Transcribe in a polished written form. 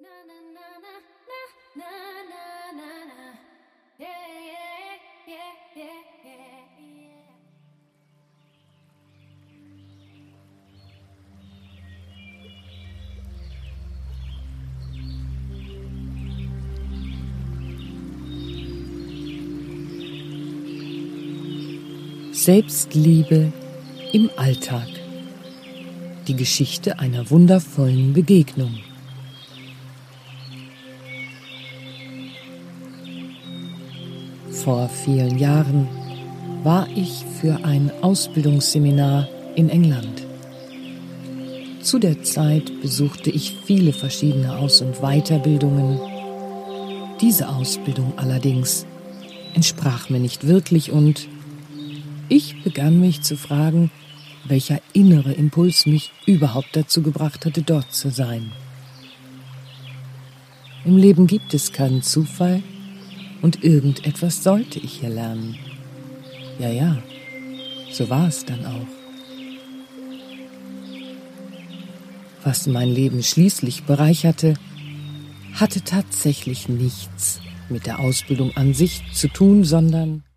Selbstliebe im Alltag. Die Geschichte einer wundervollen Begegnung. Vor vielen Jahren war ich für ein Ausbildungsseminar in England. Zu der Zeit besuchte ich viele verschiedene Aus- und Weiterbildungen. Diese Ausbildung allerdings entsprach mir nicht wirklich und ich begann mich zu fragen, welcher innere Impuls mich überhaupt dazu gebracht hatte, dort zu sein. Im Leben gibt es keinen Zufall und irgendetwas sollte ich hier lernen. Ja, so war es dann auch. Was mein Leben schließlich bereicherte, hatte tatsächlich nichts mit der Ausbildung an sich zu tun, sondern